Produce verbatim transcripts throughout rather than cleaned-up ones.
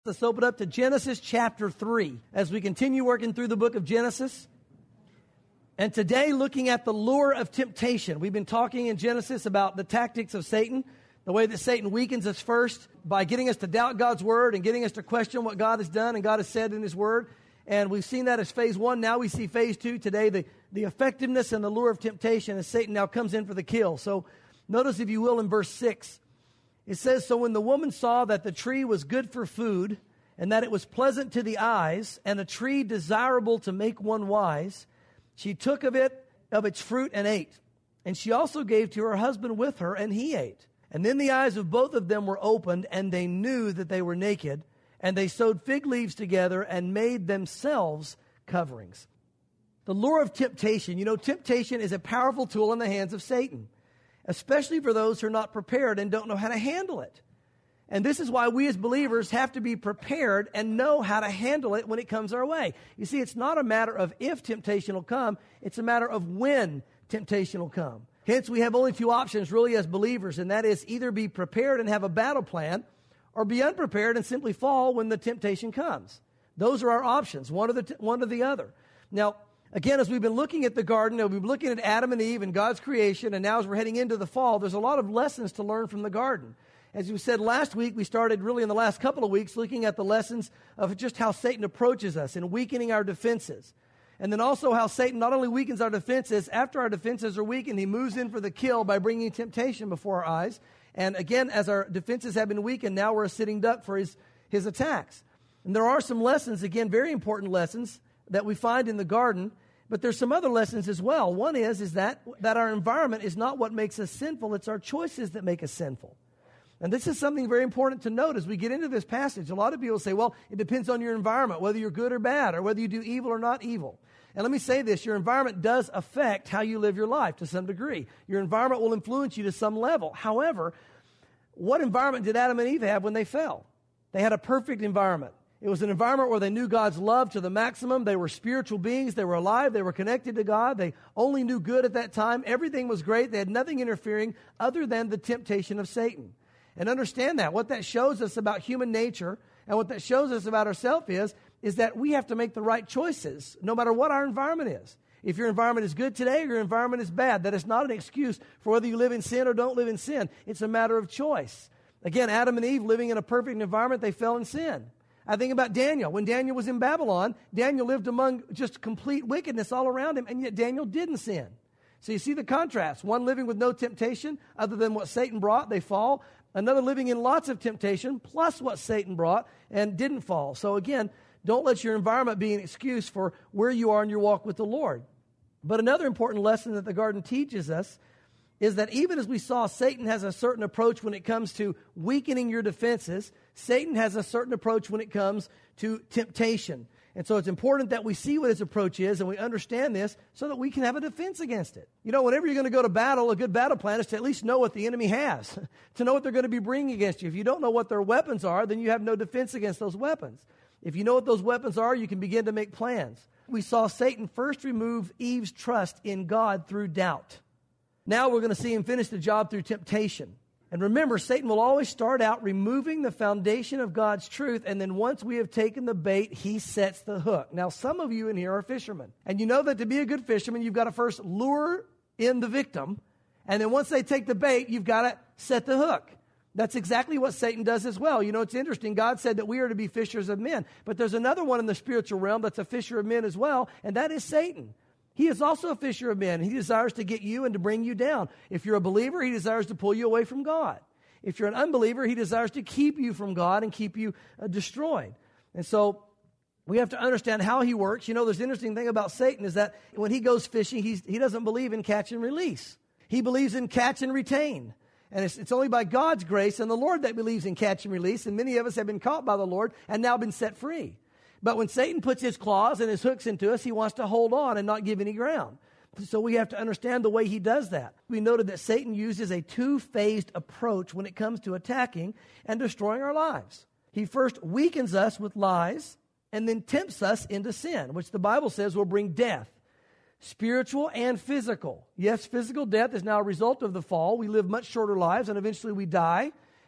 Let's open up to Genesis chapter three as we continue working through the book of Genesis. And today, looking at the lure of temptation. We've been talking in Genesis about the tactics of Satan, the way that Satan weakens us first by getting us to doubt God's word and getting us to question what God has done and God has said in his word. And we've seen that as phase one. Now we see phase two today, the, the effectiveness and the lure of temptation as Satan now comes in for the kill. So notice, if you will, in verse six. It says, "So when the woman saw that the tree was good for food, and that it was pleasant to the eyes, and a tree desirable to make one wise, she took of it, of its fruit, and ate. And she also gave to her husband with her, and he ate. And then the eyes of both of them were opened, and they knew that they were naked. And they sewed fig leaves together and made themselves coverings." The lure of temptation. You know, temptation is a powerful tool in the hands of Satan, especially for those who are not prepared and don't know how to handle it. And this is why we as believers have to be prepared and know how to handle it when it comes our way. You see, it's not a matter of if temptation will come, it's a matter of when temptation will come. Hence, we have only two options really as believers, and that is either be prepared and have a battle plan, or be unprepared and simply fall when the temptation comes. Those are our options, one or the, t- one or the other. Now, again, as we've been looking at the garden, we've been looking at Adam and Eve and God's creation, and now as we're heading into the fall, there's a lot of lessons to learn from the garden. As we said last week, we started really in the last couple of weeks looking at the lessons of just how Satan approaches us in weakening our defenses. And then also how Satan not only weakens our defenses, after our defenses are weakened, he moves in for the kill by bringing temptation before our eyes. And again, as our defenses have been weakened, now we're a sitting duck for his, his attacks. And there are some lessons, again, very important lessons that we find in the garden. But there's some other lessons as well. One is, is that, that our environment is not what makes us sinful. It's our choices that make us sinful. And this is something very important to note as we get into this passage. A lot of people say, well, it depends on your environment, whether you're good or bad, or whether you do evil or not evil. And let me say this, your environment does affect how you live your life to some degree. Your environment will influence you to some level. However, what environment did Adam and Eve have when they fell? They had a perfect environment. It was an environment where they knew God's love to the maximum. They were spiritual beings. They were alive. They were connected to God. They only knew good at that time. Everything was great. They had nothing interfering other than the temptation of Satan. And understand that. What that shows us about human nature and what that shows us about ourselves is, is that we have to make the right choices no matter what our environment is. If your environment is good today or your environment is bad, that is not an excuse for whether you live in sin or don't live in sin. It's a matter of choice. Again, Adam and Eve living in a perfect environment, they fell in sin. I think about Daniel. When Daniel was in Babylon, Daniel lived among just complete wickedness all around him, and yet Daniel didn't sin. So you see the contrast. One living with no temptation other than what Satan brought, they fall. Another living in lots of temptation plus what Satan brought and didn't fall. So again, don't let your environment be an excuse for where you are in your walk with the Lord. But another important lesson that the garden teaches us is that even as we saw Satan has a certain approach when it comes to weakening your defenses, Satan has a certain approach when it comes to temptation. And so it's important that we see what his approach is and we understand this so that we can have a defense against it. You know, whenever you're going to go to battle, a good battle plan is to at least know what the enemy has, to know what they're going to be bringing against you. If you don't know what their weapons are, then you have no defense against those weapons. If you know what those weapons are, you can begin to make plans. We saw Satan first remove Eve's trust in God through doubt. Now we're going to see him finish the job through temptation. And remember, Satan will always start out removing the foundation of God's truth, and then once we have taken the bait, he sets the hook. Now, some of you in here are fishermen, and you know that to be a good fisherman, you've got to first lure in the victim, and then once they take the bait, you've got to set the hook. That's exactly what Satan does as well. You know, it's interesting. God said that we are to be fishers of men, but there's another one in the spiritual realm that's a fisher of men as well, and that is Satan. He is also a fisher of men. He desires to get you and to bring you down. If you're a believer, he desires to pull you away from God. If you're an unbeliever, he desires to keep you from God and keep you uh, destroyed. And so we have to understand how he works. You know, there's an interesting thing about Satan is that when he goes fishing, he's, he doesn't believe in catch and release. He believes in catch and retain. And it's, it's only by God's grace and the Lord that believes in catch and release. And many of us have been caught by the Lord and now been set free. But when Satan puts his claws and his hooks into us, he wants to hold on and not give any ground. So we have to understand the way he does that. We noted that Satan uses a two-phased approach when it comes to attacking and destroying our lives. He first weakens us with lies and then tempts us into sin, which the Bible says will bring death, spiritual and physical. Yes, physical death is now a result of the fall. We live much shorter lives and eventually we die.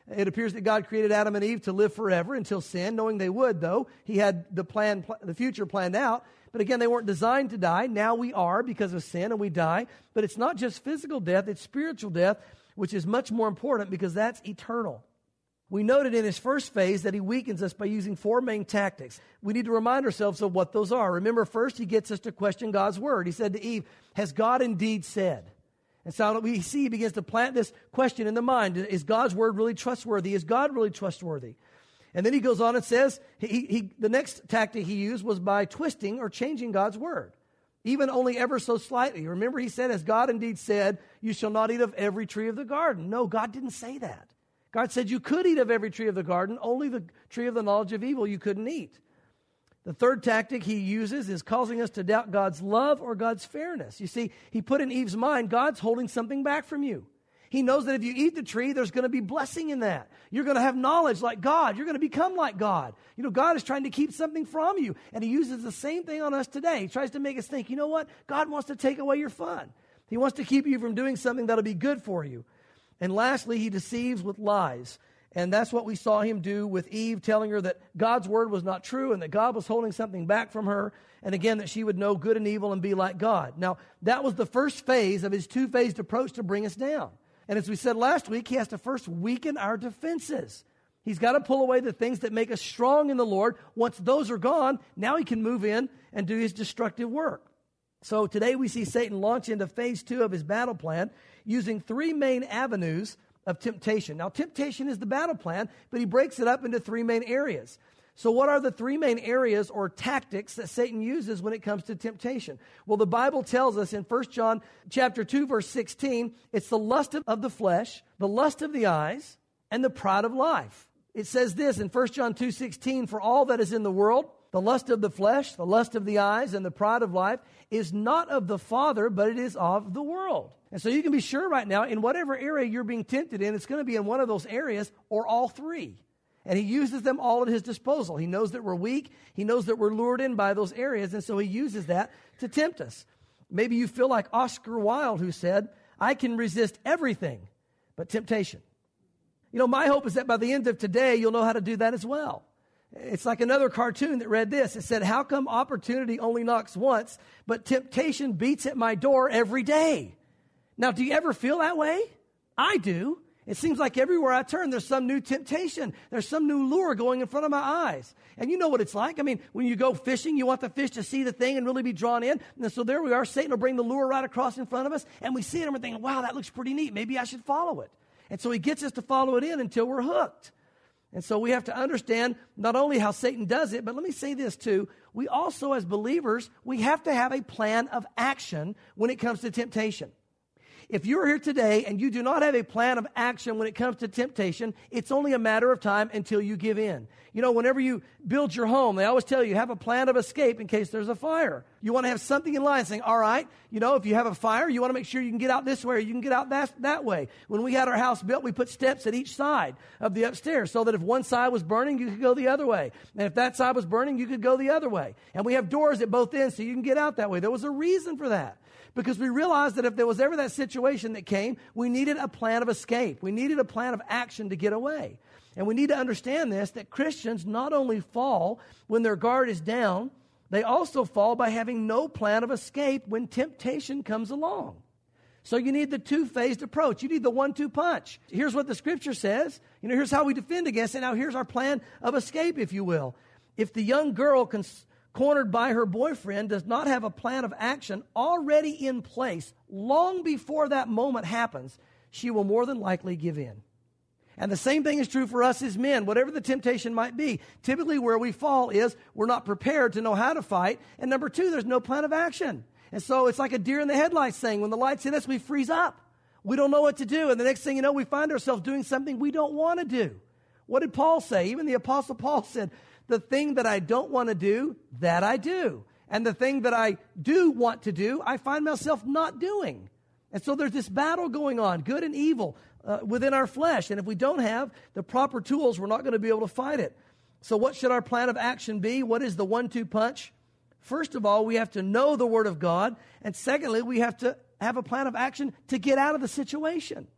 It appears that God created Adam and Eve to live forever until sin, knowing they would, though. He had the plan, the future planned out. But again, they weren't designed to die. Now we are because of sin, and we die. But it's not just physical death, it's spiritual death, which is much more important because that's eternal. We noted in his first phase that he weakens us by using four main tactics. We need to remind ourselves of what those are. Remember, first, he gets us to question God's word. He said to Eve, has God indeed said? And so we see he begins to plant this question in the mind. Is God's word really trustworthy? Is God really trustworthy? And then he goes on and says, he, he, the next tactic he used was by twisting or changing God's word, even only ever so slightly. Remember, he said, as God indeed said, you shall not eat of every tree of the garden. No, God didn't say that. God said you could eat of every tree of the garden, only the tree of the knowledge of evil you couldn't eat. The third tactic he uses is causing us to doubt God's love or God's fairness. You see, he put in Eve's mind, God's holding something back from you. He knows that if you eat the tree, there's going to be blessing in that. You're going to have knowledge like God. You're going to become like God. You know, God is trying to keep something from you. And he uses the same thing on us today. He tries to make us think, you know what? God wants to take away your fun. He wants to keep you from doing something that'll be good for you. And lastly, he deceives with lies. And that's what we saw him do with Eve, telling her that God's word was not true and that God was holding something back from her. And again, that she would know good and evil and be like God. Now, that was the first phase of his two-phased approach to bring us down. And as we said last week, he has to first weaken our defenses. He's got to pull away the things that make us strong in the Lord. Once those are gone, now he can move in and do his destructive work. So today we see Satan launch into phase two of his battle plan using three main avenues of temptation. Now, temptation is the battle plan, but he breaks it up into three main areas. So what are the three main areas or tactics that Satan uses when it comes to temptation? Well, the Bible tells us in First John chapter two, verse sixteen, it's the lust of the flesh, the lust of the eyes, and the pride of life. It says this in First John two sixteen, for all that is in the world, the lust of the flesh, the lust of the eyes, and the pride of life is not of the Father, but it is of the world. And so you can be sure right now, in whatever area you're being tempted in, it's going to be in one of those areas or all three. And he uses them all at his disposal. He knows that we're weak. He knows that we're lured in by those areas, and so he uses that to tempt us. Maybe you feel like Oscar Wilde, who said, I can resist everything but temptation. You know, my hope is that by the end of today, you'll know how to do that as well. It's like another cartoon that read this. It said, how come opportunity only knocks once, but temptation beats at my door every day? Now, do you ever feel that way? I do. It seems like everywhere I turn, there's some new temptation. There's some new lure going in front of my eyes. And you know what it's like. I mean, when you go fishing, you want the fish to see the thing and really be drawn in. And so there we are. Satan will bring the lure right across in front of us. And we see it and we're thinking, wow, that looks pretty neat. Maybe I should follow it. And so he gets us to follow it in until we're hooked. And so we have to understand not only how Satan does it, but let me say this too. We also, as believers, we have to have a plan of action when it comes to temptation. If you're here today and you do not have a plan of action when it comes to temptation, it's only a matter of time until you give in. You know, whenever you build your home, they always tell you, have a plan of escape in case there's a fire. You want to have something in line saying, all right, you know, if you have a fire, you want to make sure you can get out this way or you can get out that, that way. When we had our house built, we put steps at each side of the upstairs so that if one side was burning, you could go the other way. And if that side was burning, you could go the other way. And we have doors at both ends so you can get out that way. There was a reason for that. Because we realized that if there was ever that situation that came, we needed a plan of escape. We needed a plan of action to get away. And we need to understand this, that Christians not only fall when their guard is down, they also fall by having no plan of escape when temptation comes along. So you need the two-phased approach. You need the one-two punch. Here's what the Scripture says. You know, here's how we defend against it. Now here's our plan of escape, if you will. If the young girl can... cornered by her boyfriend, does not have a plan of action already in place long before that moment happens, she will more than likely give in. And the same thing is true for us as men, whatever the temptation might be. Typically where we fall is we're not prepared to know how to fight. And number two, there's no plan of action. And so it's like a deer in the headlights thing. When the lights hit us, we freeze up. We don't know what to do. And the next thing you know, we find ourselves doing something we don't want to do. What did Paul say? Even the Apostle Paul said, the thing that I don't want to do, that I do. And the thing that I do want to do, I find myself not doing. And so there's this battle going on, good and evil, uh, within our flesh. And if we don't have the proper tools, we're not going to be able to fight it. So what should our plan of action be? What is the one-two punch? First of all, we have to know the Word of God. And secondly, we have to have a plan of action to get out of the situation.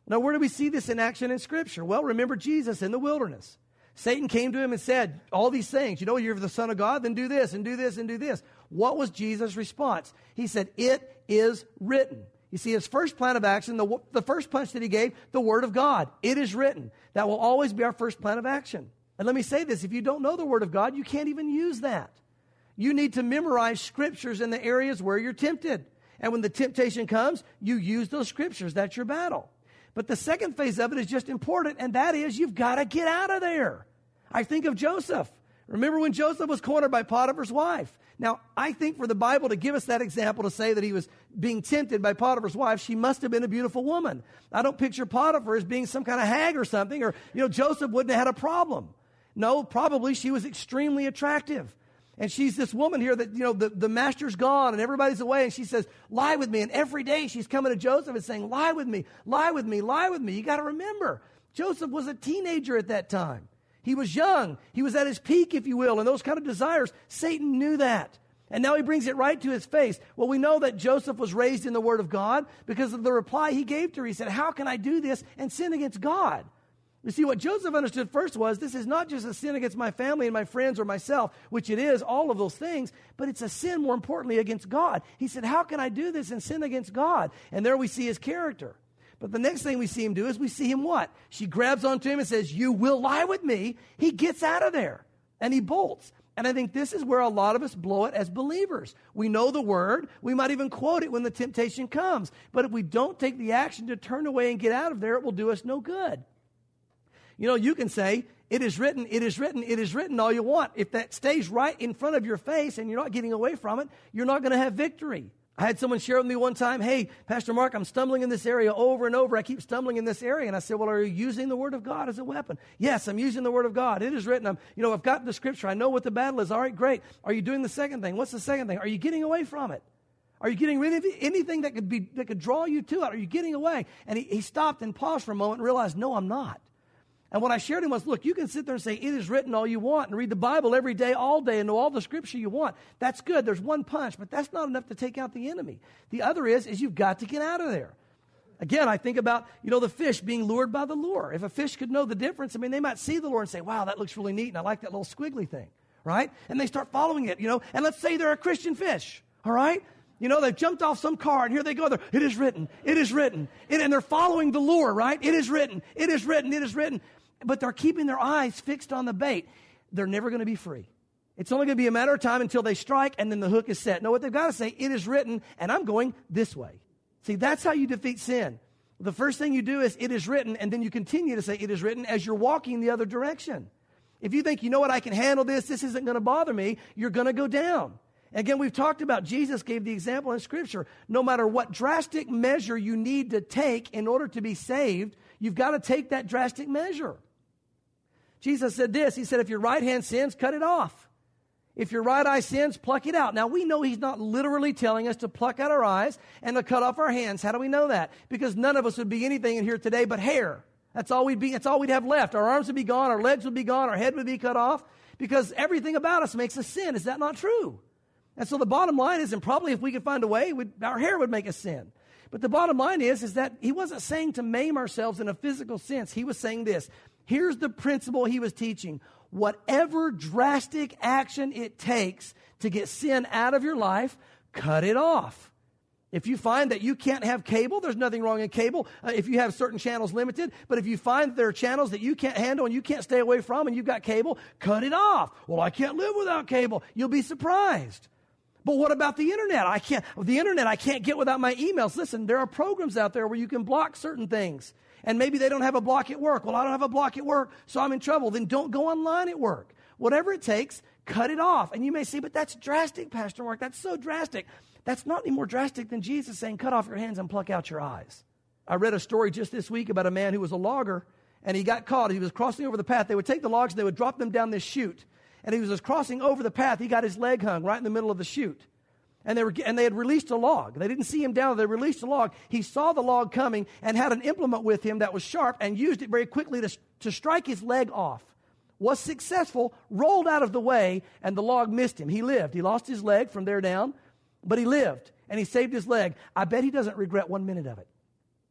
Now, where do we see this in action in Scripture? Well, remember Jesus in the wilderness. Satan came to him and said all these things. You know, you're the Son of God, then do this and do this and do this. What was Jesus' response? He said, it is written. You see, his first plan of action, the, the first punch that he gave, the Word of God. It is written. That will always be our first plan of action. And let me say this, if you don't know the Word of God, you can't even use that. You need to memorize Scriptures in the areas where you're tempted. And when the temptation comes, you use those Scriptures. That's your battle. But the second phase of it is just important, and that is you've got to get out of there. I think of Joseph. Remember when Joseph was cornered by Potiphar's wife? Now, I think for the Bible to give us that example to say that he was being tempted by Potiphar's wife, she must have been a beautiful woman. I don't picture Potiphar as being some kind of hag or something, or, you know, Joseph wouldn't have had a problem. No, probably she was extremely attractive. And she's this woman here that, you know, the, the master's gone and everybody's away. And she says, lie with me. And every day she's coming to Joseph and saying, lie with me, lie with me, lie with me. You got to remember, Joseph was a teenager at that time. He was young. He was at his peak, if you will. And those kind of desires, Satan knew that. And now he brings it right to his face. Well, we know that Joseph was raised in the Word of God because of the reply he gave to her. He said, how can I do this and sin against God? You see, what Joseph understood first was, this is not just a sin against my family and my friends or myself, which it is, all of those things, but it's a sin, more importantly, against God. He said, how can I do this and sin against God? And there we see his character. But the next thing we see him do is we see him what? She grabs onto him and says, you will lie with me. He gets out of there and he bolts. And I think this is where a lot of us blow it as believers. We know the Word. We might even quote it when the temptation comes. But if we don't take the action to turn away and get out of there, it will do us no good. You know, you can say, it is written, it is written, it is written all you want. If that stays right in front of your face and you're not getting away from it, you're not going to have victory. I had someone share with me one time, hey, Pastor Mark, I'm stumbling in this area over and over. I keep stumbling in this area. And I said, well, are you using the Word of God as a weapon? Yes, I'm using the Word of God. It is written. I'm, you know, I've got the Scripture. I know what the battle is. All right, great. Are you doing the second thing? What's the second thing? Are you getting away from it? Are you getting rid of anything that could be that could draw you to it? Are you getting away? And he, he stopped and paused for a moment and realized, no, I'm not. And what I shared him was, look, you can sit there and say, it is written all you want and read the Bible every day, all day, and know all the Scripture you want. That's good. There's one punch, but that's not enough to take out the enemy. The other is, is you've got to get out of there. Again, I think about, you know, the fish being lured by the lure. If a fish could know the difference, I mean, they might see the lure and say, wow, that looks really neat, and I like that little squiggly thing, right? And they start following it, you know, and let's say they're a Christian fish, all right? You know, they've jumped off some car, and here they go. They're, it is written, it is written, it, and they're following the lure, right? It is written, it is written, it is written. But they're keeping their eyes fixed on the bait. They're never going to be free. It's only going to be a matter of time until they strike and then the hook is set. No, what they've got to say, it is written, and I'm going this way. See, that's how you defeat sin. The first thing you do is, it is written, and then you continue to say, it is written, as you're walking the other direction. If you think, you know what, I can handle this, this isn't going to bother me, you're going to go down. Again, we've talked about, Jesus gave the example in Scripture. No matter what drastic measure you need to take in order to be saved, you've got to take that drastic measure. Jesus said this, he said, if your right hand sins, cut it off. If your right eye sins, pluck it out. Now, we know he's not literally telling us to pluck out our eyes and to cut off our hands. How do we know that? Because none of us would be anything in here today but hair. That's all we'd be, that's all we'd have left. Our arms would be gone, our legs would be gone, our head would be cut off, because everything about us makes us sin. Is that not true? And so the bottom line is, and probably if we could find a way, our hair would make us sin. But the bottom line is, is that he wasn't saying to maim ourselves in a physical sense. He was saying this. Here's the principle he was teaching. Whatever drastic action it takes to get sin out of your life, cut it off. If you find that you can't have cable, there's nothing wrong in cable. Uh, if you have certain channels limited, but if you find that there are channels that you can't handle and you can't stay away from and you've got cable, cut it off. Well, I can't live without cable. You'll be surprised. But what about the internet? I can't, the internet I can't get without my emails. Listen, there are programs out there where you can block certain things. And maybe they don't have a block at work. Well, I don't have a block at work, so I'm in trouble. Then don't go online at work. Whatever it takes, cut it off. And you may say, but that's drastic, Pastor Mark. That's so drastic. That's not any more drastic than Jesus saying, cut off your hands and pluck out your eyes. I read a story just this week about a man who was a logger, and he got caught. He was crossing over the path. They would take the logs, and they would drop them down this chute. And he was just crossing over the path. He got his leg hung right in the middle of the chute. And they were, and they had released a log. They didn't see him down. They released a log. He saw the log coming and had an implement with him that was sharp and used it very quickly to, to strike his leg off. Was successful, rolled out of the way, and the log missed him. He lived. He lost his leg from there down, but he lived, and he saved his leg. I bet he doesn't regret one minute of it.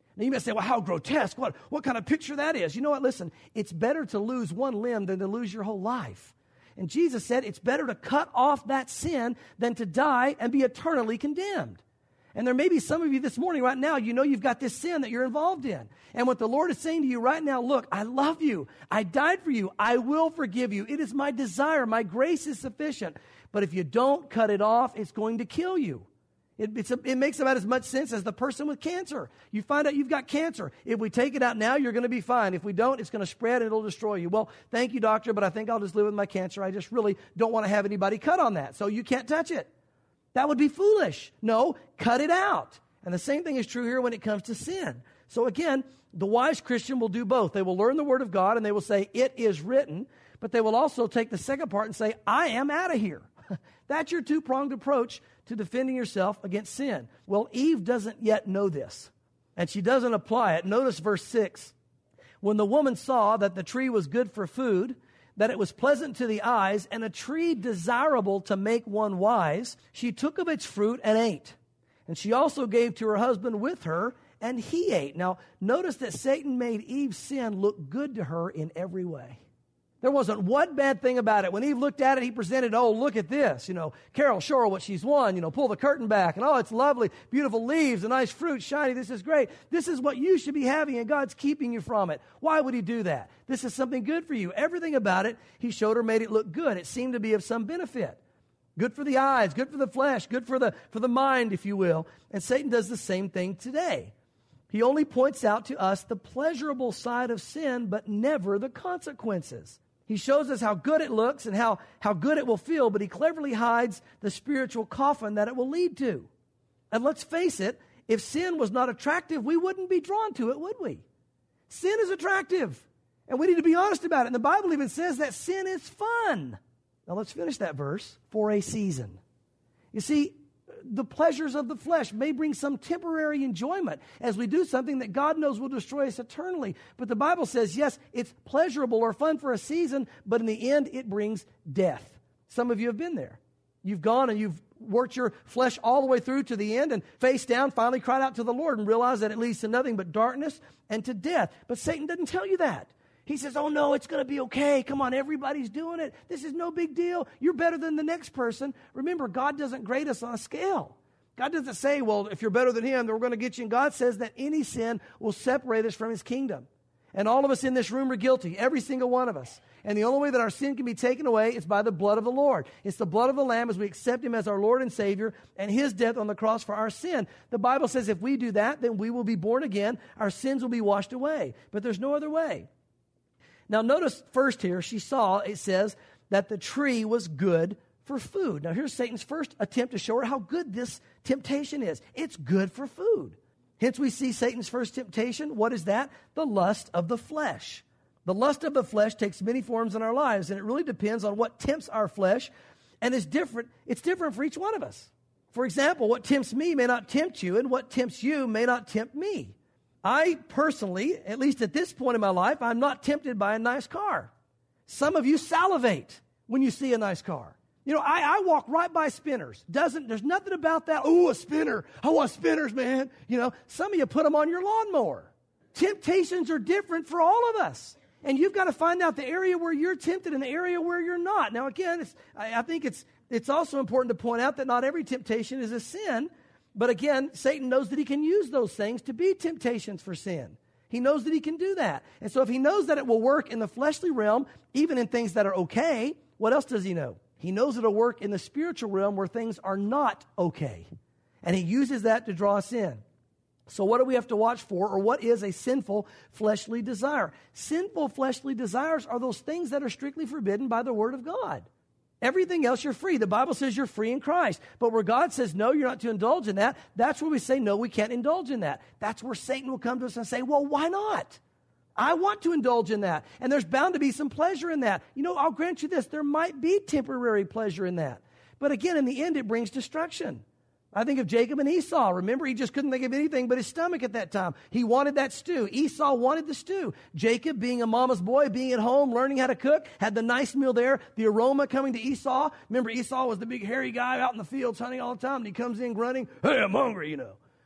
Now you may say, well, how grotesque, what, what kind of picture that is? You know what, listen, it's better to lose one limb than to lose your whole life. And Jesus said it's better to cut off that sin than to die and be eternally condemned. And there may be some of you this morning right now, you know you've got this sin that you're involved in. And what the Lord is saying to you right now, look, I love you. I died for you. I will forgive you. It is my desire. My grace is sufficient. But if you don't cut it off, it's going to kill you. It, it's a, it makes about as much sense as the person with cancer. You find out you've got cancer. If we take it out now, you're going to be fine. If we don't, it's going to spread and it'll destroy you. Well, thank you, doctor, but I think I'll just live with my cancer. I just really don't want to have anybody cut on that. So you can't touch it. That would be foolish. No, cut it out. And the same thing is true here when it comes to sin. So again, the wise Christian will do both. They will learn the Word of God and they will say, it is written, but they will also take the second part and say, I am out of here. That's your two-pronged approach to defending yourself against sin. Well, Eve doesn't yet know this, and she doesn't apply it. Notice verse six. When the woman saw that the tree was good for food, that it was pleasant to the eyes, and a tree desirable to make one wise, she took of its fruit and ate. And she also gave to her husband with her, and he ate. Now, notice that Satan made Eve's sin look good to her in every way. There wasn't one bad thing about it. When Eve looked at it, he presented, oh, look at this. You know, Carol, show her what she's won. You know, pull the curtain back. And, oh, it's lovely. Beautiful leaves, a nice fruit, shiny. This is great. This is what you should be having, and God's keeping you from it. Why would he do that? This is something good for you. Everything about it, he showed her, made it look good. It seemed to be of some benefit. Good for the eyes, good for the flesh, good for the, for the mind, if you will. And Satan does the same thing today. He only points out to us the pleasurable side of sin, but never the consequences. He shows us how good it looks and how, how good it will feel, but he cleverly hides the spiritual coffin that it will lead to. And let's face it, if sin was not attractive, we wouldn't be drawn to it, would we? Sin is attractive, and we need to be honest about it. And the Bible even says that sin is fun. Now let's finish that verse. For a season. You see, the pleasures of the flesh may bring some temporary enjoyment as we do something that God knows will destroy us eternally. But the Bible says, yes, it's pleasurable or fun for a season, but in the end, it brings death. Some of you have been there. You've gone and you've worked your flesh all the way through to the end and face down, finally cried out to the Lord and realized that it leads to nothing but darkness and to death. But Satan doesn't tell you that. He says, oh, no, it's going to be okay. Come on, everybody's doing it. This is no big deal. You're better than the next person. Remember, God doesn't grade us on a scale. God doesn't say, well, if you're better than him, then we're going to get you. And God says that any sin will separate us from his kingdom. And all of us in this room are guilty, every single one of us. And the only way that our sin can be taken away is by the blood of the Lord. It's the blood of the Lamb as we accept him as our Lord and Savior and his death on the cross for our sin. The Bible says if we do that, then we will be born again. Our sins will be washed away. But there's no other way. Now, notice first here, she saw, it says, that the tree was good for food. Now, here's Satan's first attempt to show her how good this temptation is. It's good for food. Hence, we see Satan's first temptation. What is that? The lust of the flesh. The lust of the flesh takes many forms in our lives, and it really depends on what tempts our flesh, and it's different. It's different for each one of us. For example, what tempts me may not tempt you, and what tempts you may not tempt me. I personally, at least at this point in my life, I'm not tempted by a nice car. Some of you salivate when you see a nice car. You know, I, I walk right by spinners. Doesn't, there's nothing about that. Oh, a spinner. I want spinners, man. You know, some of you put them on your lawnmower. Temptations are different for all of us. And you've got to find out the area where you're tempted and the area where you're not. Now, again, it's, I, I think it's, it's also important to point out that not every temptation is a sin. But again, Satan knows that he can use those things to be temptations for sin. He knows that he can do that. And so if he knows that it will work in the fleshly realm, even in things that are okay, what else does he know? He knows it'll work in the spiritual realm where things are not okay. And he uses that to draw us in. So what do we have to watch for, or what is a sinful fleshly desire? Sinful fleshly desires are those things that are strictly forbidden by the Word of God. Everything else, you're free. The Bible says you're free in Christ. But where God says, no, you're not to indulge in that, that's where we say, no, we can't indulge in that. That's where Satan will come to us and say, well, why not? I want to indulge in that. And there's bound to be some pleasure in that. You know, I'll grant you this. There might be temporary pleasure in that. But again, in the end, it brings destruction. I think of Jacob and Esau. Remember, he just couldn't think of anything but his stomach at that time. He wanted that stew. Esau wanted the stew. Jacob, being a mama's boy, being at home, learning how to cook, had the nice meal there, the aroma coming to Esau. Remember, Esau was the big hairy guy out in the fields hunting all the time, and he comes in grunting, hey, I'm hungry, you know.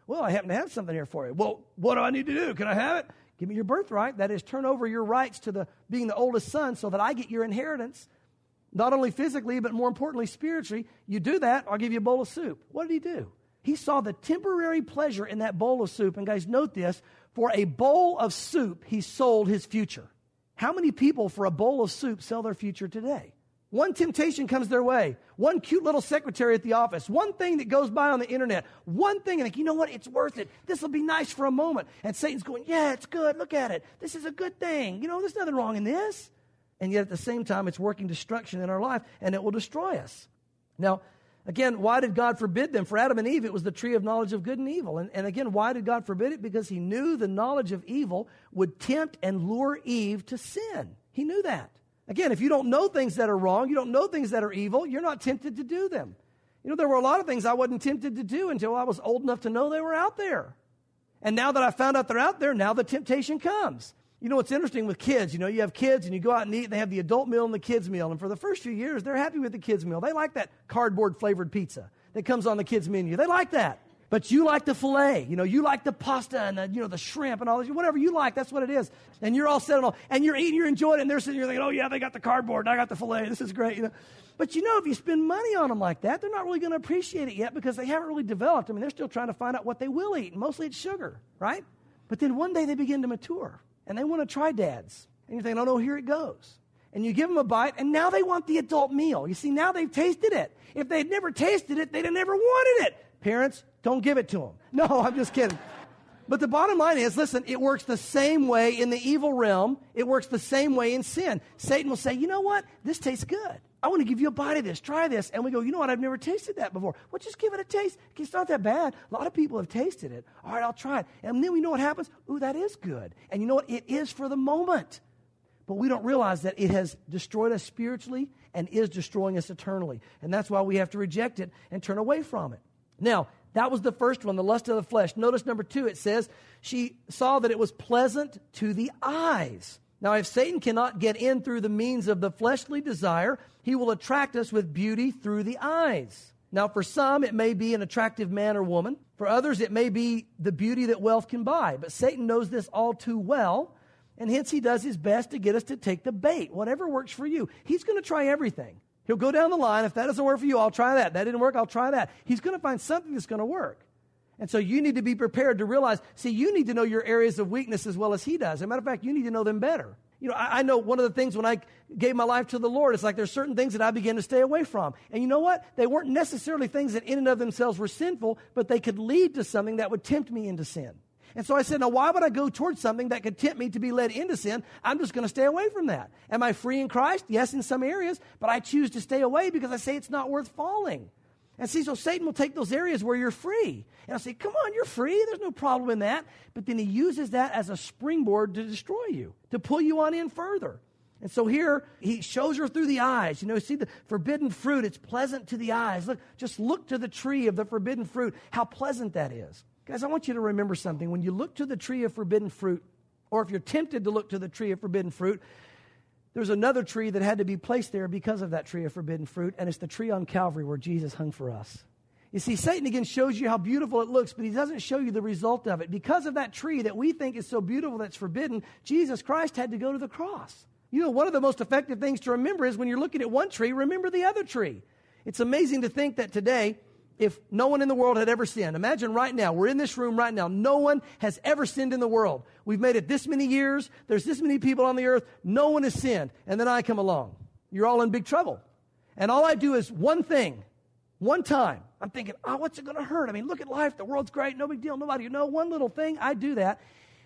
Well, I happen to have something here for you. Well, what do I need to do? Can I have it? Give me your birthright. That is, turn over your rights to the being the oldest son so that I get your inheritance, not only physically, but more importantly, spiritually. You do that, I'll give you a bowl of soup. What did he do? He saw the temporary pleasure in that bowl of soup. And guys, note this. For a bowl of soup, he sold his future. How many people for a bowl of soup sell their future today? One temptation comes their way. One cute little secretary at the office. One thing that goes by on the internet. One thing, and think, you know what? It's worth it. This will be nice for a moment. And Satan's going, yeah, it's good. Look at it. This is a good thing. You know, there's nothing wrong in this. And yet at the same time, it's working destruction in our life, and it will destroy us. Now, again, why did God forbid them? For Adam and Eve, it was the tree of knowledge of good and evil. And, and again, why did God forbid it? Because he knew the knowledge of evil would tempt and lure Eve to sin. He knew that. Again, if you don't know things that are wrong, you don't know things that are evil, you're not tempted to do them. You know, there were a lot of things I wasn't tempted to do until I was old enough to know they were out there. And now that I found out they're out there, now the temptation comes. You know, what's interesting with kids, you know, you have kids and you go out and eat, and they have the adult meal and the kids meal. And for the first few years, they're happy with the kids meal. They like that cardboard flavored pizza that comes on the kids menu. They like that. But you like the filet, you know, you like the pasta and the, you know, the shrimp and all this, whatever you like, that's what it is. And you're all set and all, and you're eating, you're enjoying it, and they're sitting here thinking, oh yeah, they got the cardboard, and I got the filet, this is great, you know. But you know, if you spend money on them like that, they're not really going to appreciate it yet because they haven't really developed. I mean, they're still trying to find out what they will eat, and mostly it's sugar, right? But then one day they begin to mature, and they want to try dads. And you think, oh no, here it goes. And you give them a bite, and now they want the adult meal. You see, now they've tasted it. If they'd never tasted it, they'd have never wanted it. Parents, don't give it to them. No, I'm just kidding. But the bottom line is, listen, it works the same way in the evil realm. It works the same way in sin. Satan will say, you know what? This tastes good. I want to give you a bite of this. Try this. And we go, you know what? I've never tasted that before. Well, just give it a taste. It's not that bad. A lot of people have tasted it. All right, I'll try it. And then we know what happens. Ooh, that is good. And you know what? It is for the moment. But we don't realize that it has destroyed us spiritually and is destroying us eternally. And that's why we have to reject it and turn away from it. Now, that was the first one, the lust of the flesh. Notice number two, it says, she saw that it was pleasant to the eyes. Now, if Satan cannot get in through the means of the fleshly desire, he will attract us with beauty through the eyes. Now, for some, it may be an attractive man or woman. For others, it may be the beauty that wealth can buy. But Satan knows this all too well, and hence he does his best to get us to take the bait, whatever works for you. He's going to try everything. He'll go down the line. If that doesn't work for you, I'll try that. That didn't work, I'll try that. He's going to find something that's going to work. And so you need to be prepared to realize, see, you need to know your areas of weakness as well as he does. As a matter of fact, you need to know them better. You know, I, I know one of the things when I gave my life to the Lord, it's like there's certain things that I began to stay away from. And you know what? They weren't necessarily things that in and of themselves were sinful, but they could lead to something that would tempt me into sin. And so I said, now why would I go towards something that could tempt me to be led into sin? I'm just going to stay away from that. Am I free in Christ? Yes, in some areas, but I choose to stay away because I say it's not worth falling. And see, so Satan will take those areas where you're free. And I'll say, come on, you're free. There's no problem in that. But then he uses that as a springboard to destroy you, to pull you on in further. And so here, he shows her through the eyes. You know, see the forbidden fruit. It's pleasant to the eyes. Look, just look to the tree of the forbidden fruit, how pleasant that is. Guys, I want you to remember something. When you look to the tree of forbidden fruit, or if you're tempted to look to the tree of forbidden fruit, there's another tree that had to be placed there because of that tree of forbidden fruit, and it's the tree on Calvary where Jesus hung for us. You see, Satan again shows you how beautiful it looks, but he doesn't show you the result of it. Because of that tree that we think is so beautiful that's forbidden, Jesus Christ had to go to the cross. You know, one of the most effective things to remember is when you're looking at one tree, remember the other tree. It's amazing to think that today, if no one in the world had ever sinned, imagine right now, we're in this room right now, no one has ever sinned in the world. We've made it this many years, there's this many people on the earth, no one has sinned, and then I come along. You're all in big trouble. And all I do is one thing, one time. I'm thinking, oh, what's it going to hurt? I mean, look at life, the world's great, no big deal, nobody, you know, one little thing, I do that.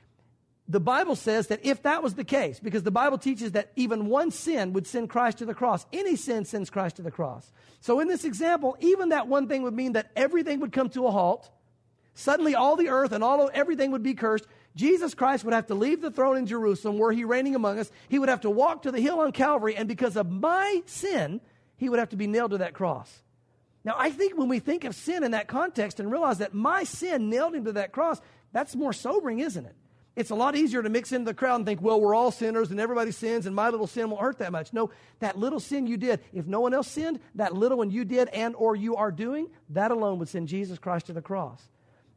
The Bible says that if that was the case, because the Bible teaches that even one sin would send Christ to the cross. Any sin sends Christ to the cross. So in this example, even that one thing would mean that everything would come to a halt. Suddenly all the earth and all of everything would be cursed. Jesus Christ would have to leave the throne in Jerusalem where he's reigning among us. He would have to walk to the hill on Calvary, and because of my sin, he would have to be nailed to that cross. Now, I think when we think of sin in that context and realize that my sin nailed him to that cross, that's more sobering, isn't it? It's a lot easier to mix into the crowd and think, well, we're all sinners and everybody sins and my little sin won't hurt that much. No, that little sin you did, if no one else sinned, that little one you did and or you are doing, that alone would send Jesus Christ to the cross.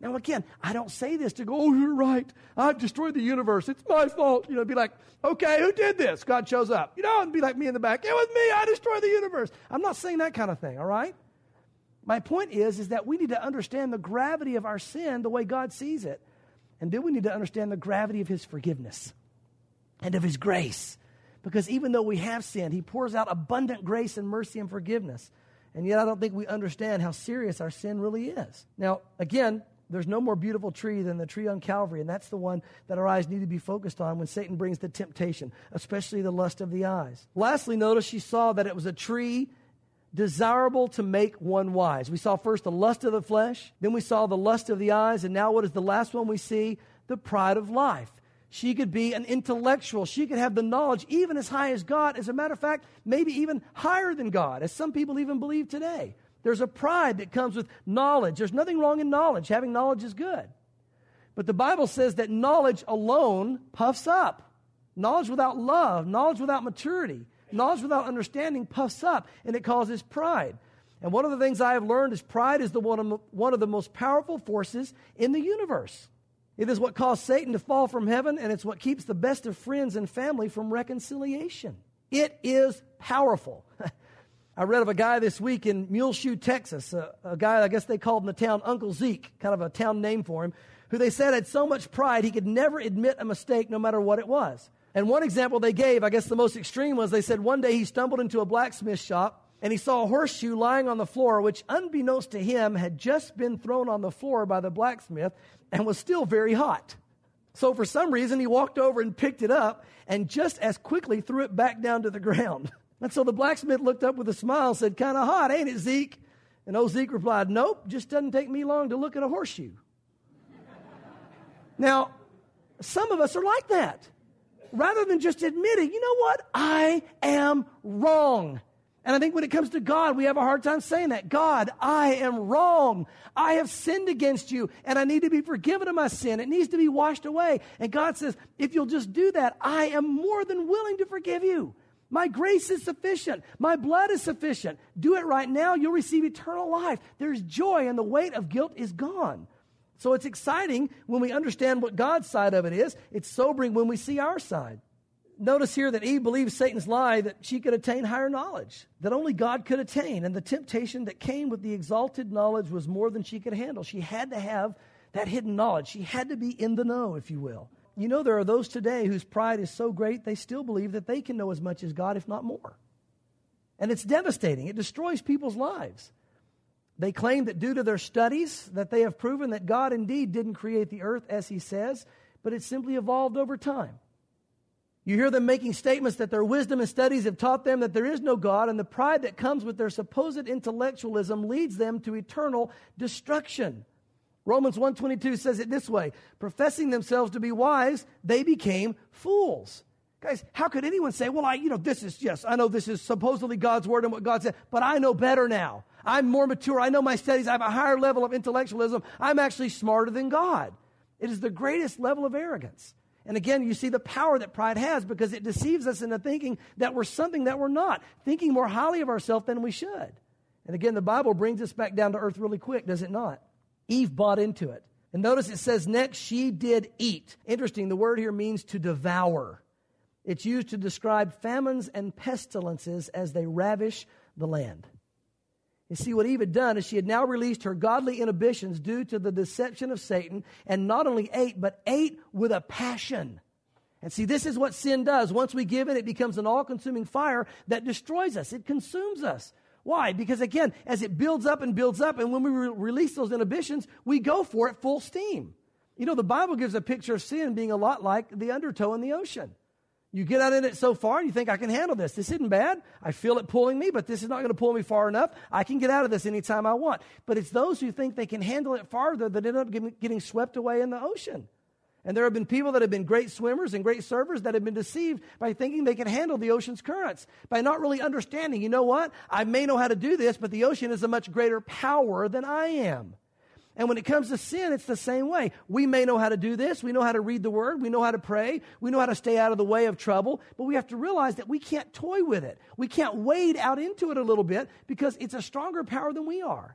Now, again, I don't say this to go, oh, you're right. I've destroyed the universe. It's my fault. You know, be like, okay, who did this? God shows up. You know, and be like me in the back. It was me. I destroyed the universe. I'm not saying that kind of thing, all right? My point is, is that we need to understand the gravity of our sin the way God sees it. And then we need to understand the gravity of his forgiveness and of his grace. Because even though we have sinned, he pours out abundant grace and mercy and forgiveness. And yet I don't think we understand how serious our sin really is. Now, again, there's no more beautiful tree than the tree on Calvary, and that's the one that our eyes need to be focused on when Satan brings the temptation, especially the lust of the eyes. Lastly, notice she saw that it was a tree desirable to make one wise. We saw first the lust of the flesh, then we saw the lust of the eyes, and now what is the last one we see? The pride of life. She could be an intellectual. She could have the knowledge even as high as God. As a matter of fact, maybe even higher than God, as some people even believe today. There's a pride that comes with knowledge. There's nothing wrong in knowledge. Having knowledge is good. But the Bible says that knowledge alone puffs up. Knowledge without love, knowledge without maturity, knowledge without understanding puffs up, and it causes pride. And one of the things I have learned is pride is the one of, one of the most powerful forces in the universe. It is what caused Satan to fall from heaven, and it's what keeps the best of friends and family from reconciliation. It is powerful. I read of a guy this week in Muleshoe, Texas, a, a guy I guess they called in the town Uncle Zeke, kind of a town name for him, who they said had so much pride he could never admit a mistake no matter what it was. And one example they gave, I guess the most extreme was they said one day he stumbled into a blacksmith shop and he saw a horseshoe lying on the floor, which unbeknownst to him had just been thrown on the floor by the blacksmith and was still very hot. So for some reason he walked over and picked it up and just as quickly threw it back down to the ground. And so the blacksmith looked up with a smile and said, kind of hot, ain't it, Zeke? And old Zeke replied, nope, just doesn't take me long to look at a horseshoe. Now, some of us are like that. Rather than just admitting, you know what? I am wrong. And I think when it comes to God, we have a hard time saying that. God, I am wrong. I have sinned against you, and I need to be forgiven of my sin. It needs to be washed away. And God says, if you'll just do that, I am more than willing to forgive you. My grace is sufficient. My blood is sufficient. Do it right now. You'll receive eternal life. There's joy, and the weight of guilt is gone. So it's exciting when we understand what God's side of it is. It's sobering when we see our side. Notice here that Eve believed Satan's lie that she could attain higher knowledge, that only God could attain. And the temptation that came with the exalted knowledge was more than she could handle. She had to have that hidden knowledge. She had to be in the know, if you will. You know, there are those today whose pride is so great, they still believe that they can know as much as God, if not more. And it's devastating. It destroys people's lives. They claim that due to their studies, that they have proven that God indeed didn't create the earth, as he says, but it simply evolved over time. You hear them making statements that their wisdom and studies have taught them that there is no God, and the pride that comes with their supposed intellectualism leads them to eternal destruction. Romans one twenty-two says it this way, professing themselves to be wise, they became fools. Guys, how could anyone say, well, I, you know, this is, yes, I know this is supposedly God's word and what God said, but I know better now. I'm more mature. I know my studies. I have a higher level of intellectualism. I'm actually smarter than God. It is the greatest level of arrogance. And again, you see the power that pride has because it deceives us into thinking that we're something that we're not, thinking more highly of ourselves than we should. And again, the Bible brings us back down to earth really quick, does it not? Eve bought into it. And notice it says next, she did eat. Interesting, the word here means to devour. It's used to describe famines and pestilences as they ravish the land. You see, what Eve had done is she had now released her godly inhibitions due to the deception of Satan, and not only ate, but ate with a passion. And see, this is what sin does. Once we give in, it becomes an all-consuming fire that destroys us. It consumes us. Why? Because again, as it builds up and builds up, and when we re- release those inhibitions, we go for it full steam. You know, the Bible gives a picture of sin being a lot like the undertow in the ocean. You get out in it so far, and you think, I can handle this. This isn't bad. I feel it pulling me, but this is not going to pull me far enough. I can get out of this anytime I want. But it's those who think they can handle it farther that end up getting, getting swept away in the ocean. And there have been people that have been great swimmers and great surfers that have been deceived by thinking they can handle the ocean's currents, by not really understanding, you know what? I may know how to do this, but the ocean is a much greater power than I am. And when it comes to sin, it's the same way. We may know how to do this. We know how to read the word. We know how to pray. We know how to stay out of the way of trouble. But we have to realize that we can't toy with it. We can't wade out into it a little bit because it's a stronger power than we are.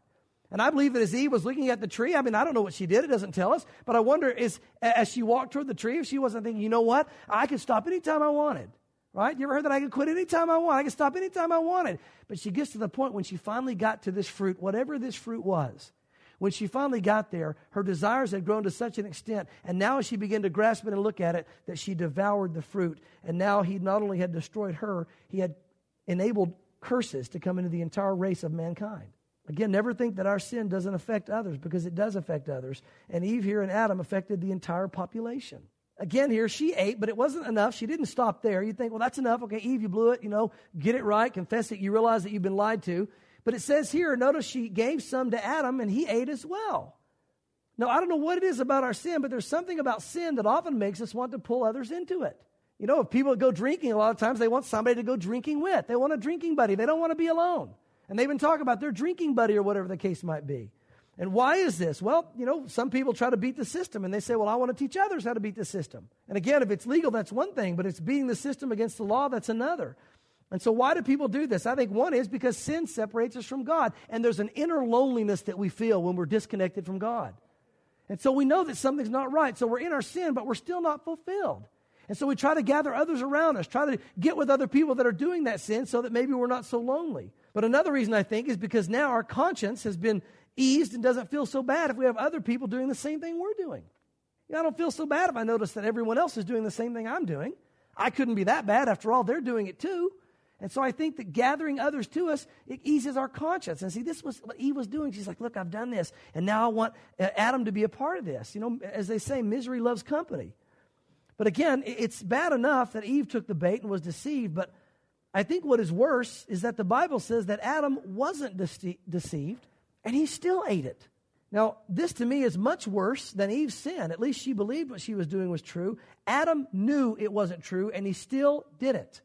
And I believe that as Eve was looking at the tree, I mean, I don't know what she did. It doesn't tell us. But I wonder, is as she walked toward the tree, if she wasn't thinking, you know what? I could stop anytime I wanted. Right? You ever heard that I could quit anytime I want? I could stop anytime I wanted. But she gets to the point when she finally got to this fruit, whatever this fruit was. When she finally got there, her desires had grown to such an extent, and now as she began to grasp it and look at it, that she devoured the fruit. And now he not only had destroyed her, he had enabled curses to come into the entire race of mankind. Again, never think that our sin doesn't affect others, because it does affect others. And Eve here and Adam affected the entire population. Again, here, she ate, but it wasn't enough. She didn't stop there. You'd think, well, that's enough. Okay, Eve, you blew it. You know, get it right. Confess it. You realize that you've been lied to. But it says here, notice she gave some to Adam, and he ate as well. Now, I don't know what it is about our sin, but there's something about sin that often makes us want to pull others into it. You know, if people go drinking, a lot of times they want somebody to go drinking with. They want a drinking buddy. They don't want to be alone. And they even talk about their drinking buddy or whatever the case might be. And why is this? Well, you know, some people try to beat the system, and they say, well, I want to teach others how to beat the system. And again, if it's legal, that's one thing, but it's beating the system against the law, that's another. And so why do people do this? I think one is because sin separates us from God, and there's an inner loneliness that we feel when we're disconnected from God. And so we know that something's not right, so we're in our sin, but we're still not fulfilled. And so we try to gather others around us, try to get with other people that are doing that sin so that maybe we're not so lonely. But another reason, I think, is because now our conscience has been eased and doesn't feel so bad if we have other people doing the same thing we're doing. You know, I don't feel so bad if I notice that everyone else is doing the same thing I'm doing. I couldn't be that bad. After all, they're doing it too. And so I think that gathering others to us, it eases our conscience. And see, this was what Eve was doing. She's like, look, I've done this, and now I want Adam to be a part of this. You know, as they say, misery loves company. But again, it's bad enough that Eve took the bait and was deceived, but I think what is worse is that the Bible says that Adam wasn't dece- deceived, and he still ate it. Now, this to me is much worse than Eve's sin. At least she believed what she was doing was true. Adam knew it wasn't true, and he still did it.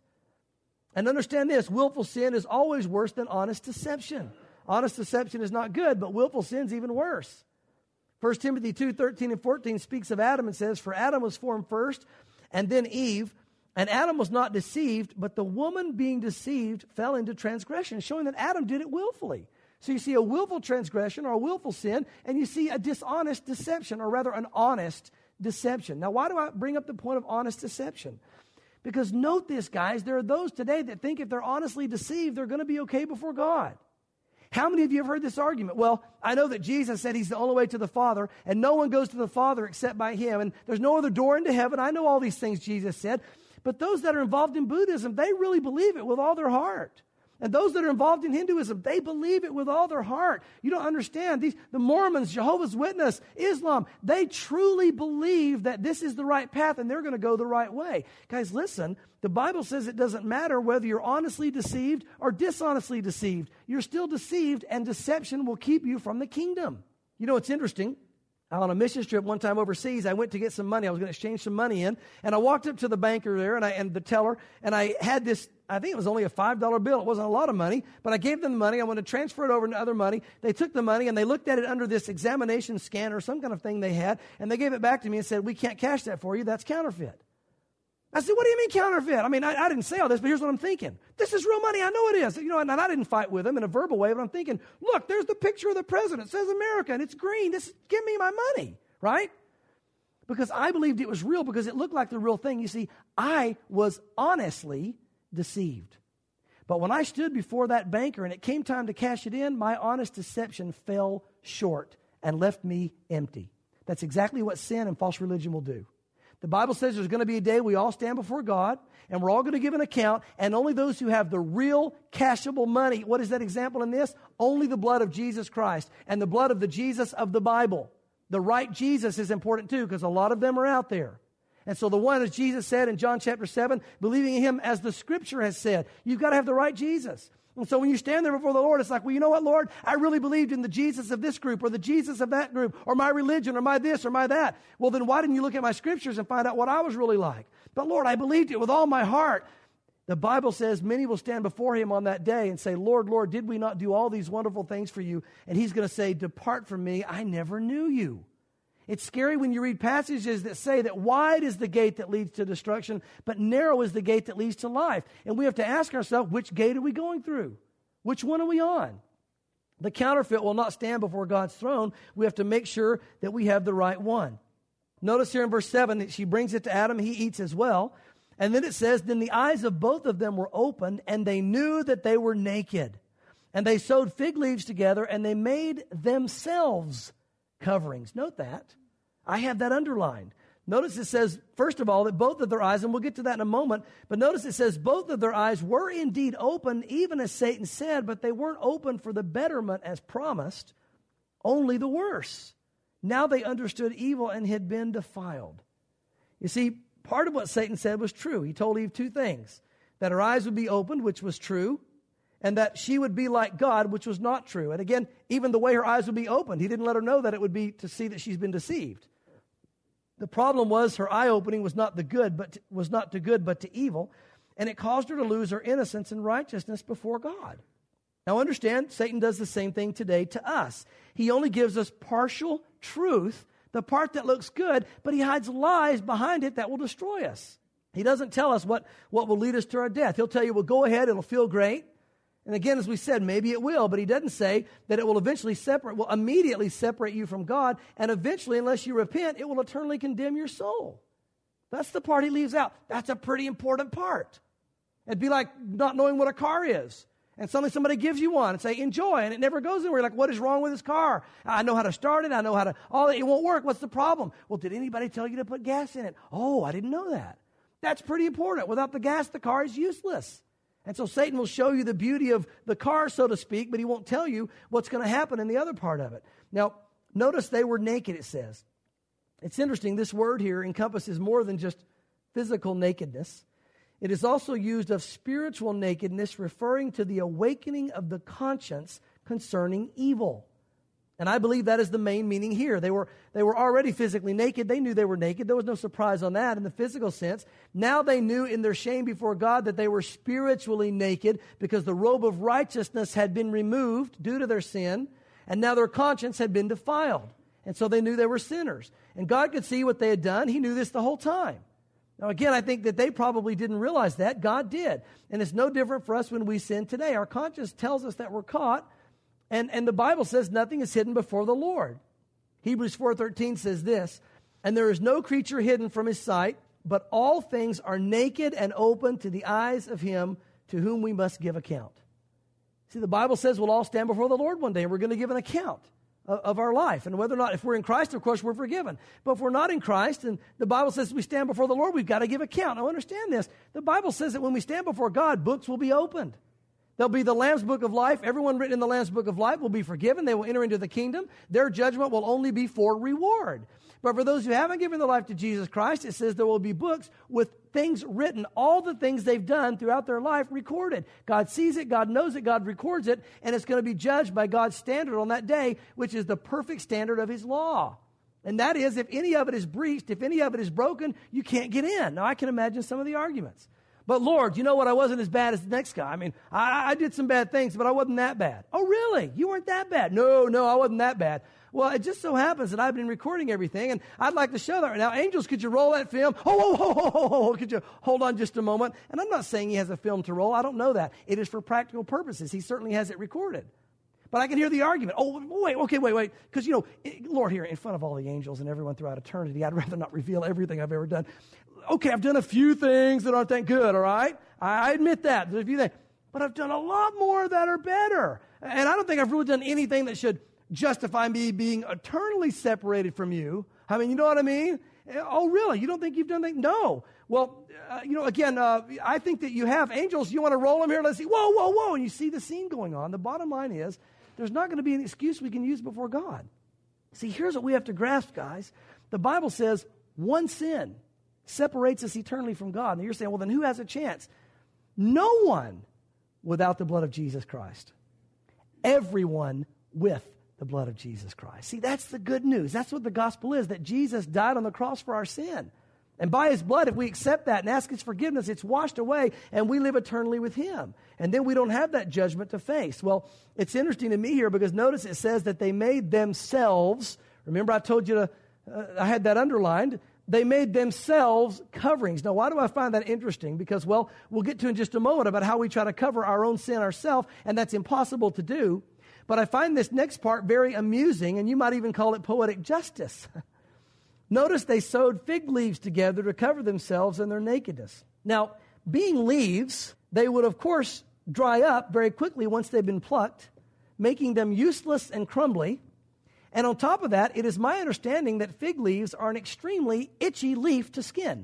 And understand this, willful sin is always worse than honest deception. Honest deception is not good, but willful sin is even worse. First Timothy two, thirteen and fourteen speaks of Adam and says, for Adam was formed first, and then Eve, and Adam was not deceived, but the woman being deceived fell into transgression, showing that Adam did it willfully. So you see a willful transgression or a willful sin, and you see a dishonest deception, or rather an honest deception. Now, why do I bring up the point of honest deception? Because note this, guys, there are those today that think if they're honestly deceived, they're going to be okay before God. How many of you have heard this argument? Well, I know that Jesus said he's the only way to the Father, and no one goes to the Father except by him, and there's no other door into heaven. I know all these things Jesus said, but those that are involved in Buddhism, they really believe it with all their heart. And those that are involved in Hinduism, they believe it with all their heart. You don't understand. These, the Mormons, Jehovah's Witness, Islam, they truly believe that this is the right path and they're going to go the right way. Guys, listen, the Bible says it doesn't matter whether you're honestly deceived or dishonestly deceived. You're still deceived, and deception will keep you from the kingdom. You know, it's interesting. On a mission trip one time overseas, I went to get some money. I was going to exchange some money in, and I walked up to the banker there and I and the teller, and I had this, I think it was only a five dollar bill. It wasn't a lot of money, but I gave them the money. I wanted to transfer it over into other money. They took the money, and they looked at it under this examination scanner or some kind of thing they had, and they gave it back to me and said, we can't cash that for you. That's counterfeit. I said, what do you mean counterfeit? I mean, I, I didn't say all this, but here's what I'm thinking. This is real money. I know it is. You know, and I didn't fight with him in a verbal way, but I'm thinking, look, there's the picture of the president. It says America, and it's green. This, give me my money, right? Because I believed it was real because it looked like the real thing. You see, I was honestly deceived. But when I stood before that banker and it came time to cash it in, my honest deception fell short and left me empty. That's exactly what sin and false religion will do. The Bible says there's going to be a day we all stand before God, and we're all going to give an account, and only those who have the real cashable money. What is that example in this? Only the blood of Jesus Christ and the blood of the Jesus of the Bible. The right Jesus is important too, because a lot of them are out there. And so the one, as Jesus said in John chapter seven, believing in him as the scripture has said, you've got to have the right Jesus. And so when you stand there before the Lord, it's like, well, you know what, Lord? I really believed in the Jesus of this group or the Jesus of that group or my religion or my this or my that. Well, then why didn't you look at my scriptures and find out what I was really like? But Lord, I believed it with all my heart. The Bible says many will stand before him on that day and say, Lord, Lord, did we not do all these wonderful things for you? And he's going to say, depart from me, I never knew you. It's scary when you read passages that say that wide is the gate that leads to destruction, but narrow is the gate that leads to life. And we have to ask ourselves, which gate are we going through? Which one are we on? The counterfeit will not stand before God's throne. We have to make sure that we have the right one. Notice here in verse seven that she brings it to Adam. He eats as well. And then it says, then the eyes of both of them were opened, and they knew that they were naked. And they sewed fig leaves together, and they made themselves coverings. Note that. I have that underlined. Notice it says, first of all, that both of their eyes, and we'll get to that in a moment, but notice it says both of their eyes were indeed open, even as Satan said, but they weren't open for the betterment as promised, only the worse. Now they understood evil and had been defiled. You see, part of what Satan said was true. He told Eve two things, that her eyes would be opened, which was true, and that she would be like God, which was not true. And again, even the way her eyes would be opened, he didn't let her know that it would be to see that she's been deceived. The problem was her eye opening was not the good, but to, was not to good, but to evil, and it caused her to lose her innocence and righteousness before God. Now understand, Satan does the same thing today to us. He only gives us partial truth, the part that looks good, but he hides lies behind it that will destroy us. He doesn't tell us what, what will lead us to our death. He'll tell you, well, go ahead, it'll feel great. And again, as we said, maybe it will, but he doesn't say that it will eventually separate, will immediately separate you from God, and eventually, unless you repent, it will eternally condemn your soul. That's the part he leaves out. That's a pretty important part. It'd be like not knowing what a car is. And suddenly somebody gives you one and say, enjoy, and it never goes anywhere. You're like, what is wrong with this car? I know how to start it. I know how to, all it won't work. What's the problem? Well, did anybody tell you to put gas in it? Oh, I didn't know that. That's pretty important. Without the gas, the car is useless. And so Satan will show you the beauty of the car, so to speak, but he won't tell you what's going to happen in the other part of it. Now, notice they were naked, it says. It's interesting. This word here encompasses more than just physical nakedness. It is also used of spiritual nakedness, referring to the awakening of the conscience concerning evil. And I believe that is the main meaning here. They were, they were already physically naked. They knew they were naked. There was no surprise on that in the physical sense. Now they knew in their shame before God that they were spiritually naked because the robe of righteousness had been removed due to their sin, and now their conscience had been defiled. And so they knew they were sinners. And God could see what they had done. He knew this the whole time. Now, again, I think that they probably didn't realize that. God did. And it's no different for us when we sin today. Our conscience tells us that we're caught. And, and the Bible says nothing is hidden before the Lord. Hebrews four thirteen says this, and there is no creature hidden from his sight, but all things are naked and open to the eyes of him to whom we must give account. See, the Bible says we'll all stand before the Lord one day, and we're going to give an account of, of our life. And whether or not, if we're in Christ, of course, we're forgiven. But if we're not in Christ, and the Bible says we stand before the Lord, we've got to give account. Now, understand this. The Bible says that when we stand before God, books will be opened. There'll be the Lamb's Book of Life. Everyone written in the Lamb's Book of Life will be forgiven. They will enter into the kingdom. Their judgment will only be for reward. But for those who haven't given their life to Jesus Christ, it says there will be books with things written, all the things they've done throughout their life recorded. God sees it, God knows it, God records it, and it's going to be judged by God's standard on that day, which is the perfect standard of his law. And that is, if any of it is breached, if any of it is broken, you can't get in. Now, I can imagine some of the arguments. But Lord, you know what? I wasn't as bad as the next guy. I mean, I, I did some bad things, but I wasn't that bad. Oh, really? You weren't that bad? No, no, I wasn't that bad. Well, it just so happens that I've been recording everything, and I'd like to show that right now. Angels, could you roll that film? Oh, oh, oh, oh, oh, could you hold on just a moment? And I'm not saying he has a film to roll. I don't know that. It is for practical purposes. He certainly has it recorded. But I can hear the argument. Oh, wait, okay, wait, wait. Because, you know, it, Lord, here, in front of all the angels and everyone throughout eternity, I'd rather not reveal everything I've ever done. Okay, I've done a few things that aren't that good, all right? I admit that. There's a few things. But I've done a lot more that are better. And I don't think I've really done anything that should justify me being eternally separated from you. I mean, you know what I mean? Oh, really? You don't think you've done that? No. Well, uh, you know, again, uh, I think that you have angels. You want to roll them here? Let's see. Whoa, whoa, whoa. And you see the scene going on. The bottom line is there's not going to be an excuse we can use before God. See, here's what we have to grasp, guys. The Bible says one sin separates us eternally from God. And you're saying, well, then who has a chance? No one without the blood of Jesus Christ. Everyone with the blood of Jesus Christ. See, that's the good news. That's what the gospel is, that Jesus died on the cross for our sin. And by his blood, if we accept that and ask his forgiveness, it's washed away and we live eternally with him. And then we don't have that judgment to face. Well, it's interesting to me here because notice it says that they made themselves, remember I told you to, uh, I had that underlined, they made themselves coverings. Now, why do I find that interesting? Because, well, we'll get to in just a moment about how we try to cover our own sin ourselves, and that's impossible to do. But I find this next part very amusing, and you might even call it poetic justice. Notice they sewed fig leaves together to cover themselves in their nakedness. Now, being leaves, they would, of course, dry up very quickly once they've been plucked, making them useless and crumbly. And on top of that, it is my understanding that fig leaves are an extremely itchy leaf to skin.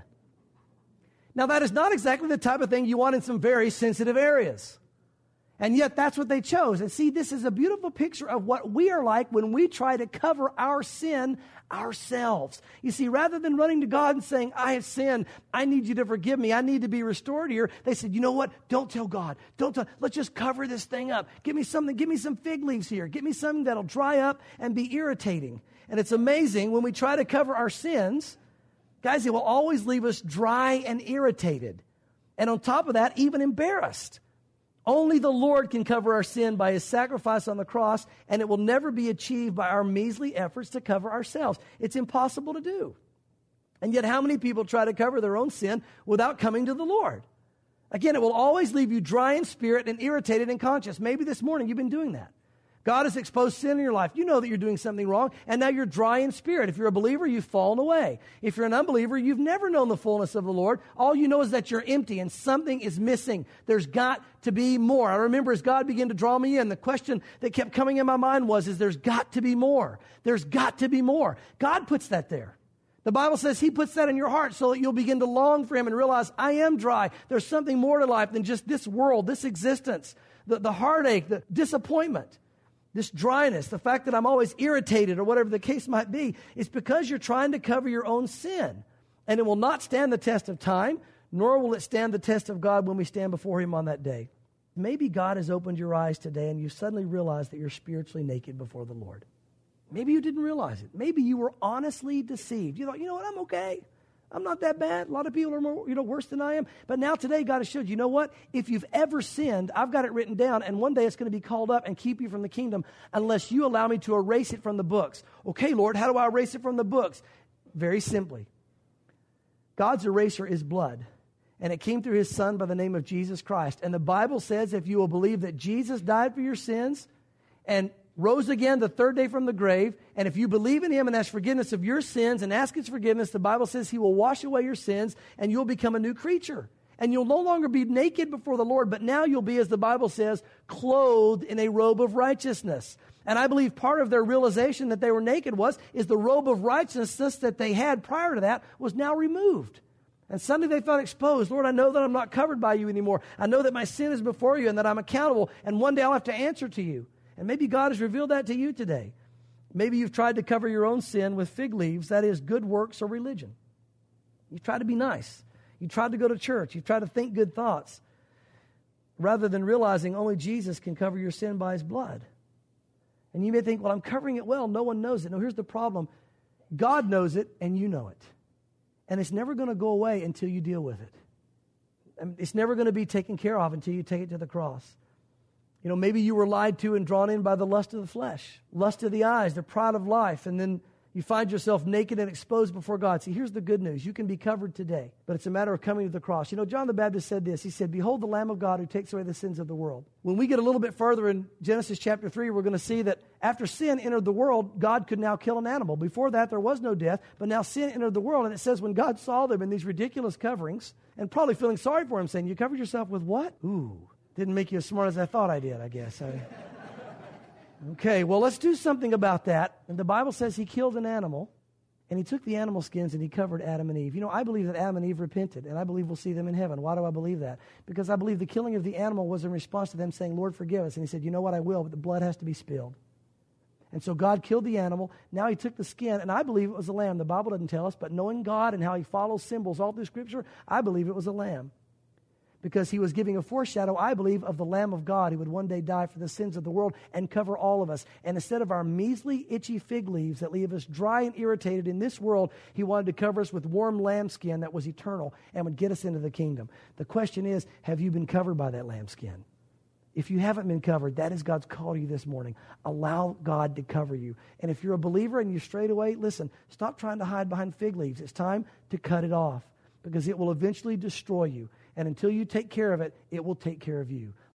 Now, that is not exactly the type of thing you want in some very sensitive areas. And yet, that's what they chose. And see, this is a beautiful picture of what we are like when we try to cover our sin ourselves. You see, rather than running to God and saying, I have sinned, I need you to forgive me, I need to be restored here, they said, you know what? Don't tell God. Don't tell. Let's just cover this thing up. Give me something. Give me some fig leaves here. Give me something that'll dry up and be irritating. And it's amazing when we try to cover our sins, guys, it will always leave us dry and irritated. And on top of that, even embarrassed. Only the Lord can cover our sin by his sacrifice on the cross, and it will never be achieved by our measly efforts to cover ourselves. It's impossible to do. And yet, how many people try to cover their own sin without coming to the Lord? Again, it will always leave you dry in spirit and irritated in conscience. Maybe this morning you've been doing that. God has exposed sin in your life. You know that you're doing something wrong, and now you're dry in spirit. If you're a believer, you've fallen away. If you're an unbeliever, you've never known the fullness of the Lord. All you know is that you're empty, and something is missing. There's got to be more. I remember as God began to draw me in, the question that kept coming in my mind was, is there's got to be more. There's got to be more. God puts that there. The Bible says he puts that in your heart so that you'll begin to long for him and realize, I am dry. There's something more to life than just this world, this existence, the, the heartache, the disappointment. This dryness, the fact that I'm always irritated or whatever the case might be, is because you're trying to cover your own sin. And it will not stand the test of time, nor will it stand the test of God when we stand before him on that day. Maybe God has opened your eyes today and you suddenly realize that you're spiritually naked before the Lord. Maybe you didn't realize it. Maybe you were honestly deceived. You thought, you know what, I'm okay. I'm not that bad. A lot of people are more, you know, worse than I am. But now today, God has showed you, you know what? If you've ever sinned, I've got it written down, and one day it's going to be called up and keep you from the kingdom unless you allow me to erase it from the books. Okay, Lord, how do I erase it from the books? Very simply. God's eraser is blood, and it came through his Son by the name of Jesus Christ. And the Bible says if you will believe that Jesus died for your sins and rose again the third day from the grave, and if you believe in him and ask forgiveness of your sins and ask his forgiveness, the Bible says he will wash away your sins and you'll become a new creature. And you'll no longer be naked before the Lord, but now you'll be, as the Bible says, clothed in a robe of righteousness. And I believe part of their realization that they were naked was, is the robe of righteousness that they had prior to that was now removed. And suddenly they felt exposed. Lord, I know that I'm not covered by you anymore. I know that my sin is before you and that I'm accountable, and one day I'll have to answer to you. And maybe God has revealed that to you today. Maybe you've tried to cover your own sin with fig leaves, that is, good works or religion. You've tried to be nice. You tried to go to church. You've tried to think good thoughts, rather than realizing only Jesus can cover your sin by his blood. And you may think, well, I'm covering it well. No one knows it. No, here's the problem. God knows it, and you know it. And it's never going to go away until you deal with it. And it's never going to be taken care of until you take it to the cross. You know, maybe you were lied to and drawn in by the lust of the flesh, lust of the eyes, the pride of life, and then you find yourself naked and exposed before God. See, here's the good news. You can be covered today, but it's a matter of coming to the cross. You know, John the Baptist said this. He said, behold the Lamb of God who takes away the sins of the world. When we get a little bit further in Genesis chapter three, we're going to see that after sin entered the world, God could now kill an animal. Before that, there was no death, but now sin entered the world. And it says when God saw them in these ridiculous coverings, and probably feeling sorry for him, saying, you covered yourself with what? Ooh. Didn't make you as smart as I thought I did, I guess. I, okay, well, let's do something about that. And the Bible says he killed an animal, and he took the animal skins and he covered Adam and Eve. You know, I believe that Adam and Eve repented, and I believe we'll see them in heaven. Why do I believe that? Because I believe the killing of the animal was in response to them saying, Lord, forgive us. And he said, you know what, I will, but the blood has to be spilled. And so God killed the animal. Now he took the skin, and I believe it was a lamb. The Bible doesn't tell us, but knowing God and how he follows symbols all through Scripture, I believe it was a lamb. Because he was giving a foreshadow, I believe, of the Lamb of God who would one day die for the sins of the world and cover all of us. And instead of our measly, itchy fig leaves that leave us dry and irritated in this world, he wanted to cover us with warm lambskin that was eternal and would get us into the kingdom. The question is, have you been covered by that lambskin? If you haven't been covered, that is God's call to you this morning. Allow God to cover you. And if you're a believer and you're strayed away, listen, stop trying to hide behind fig leaves. It's time to cut it off because it will eventually destroy you. And until you take care of it, it will take care of you.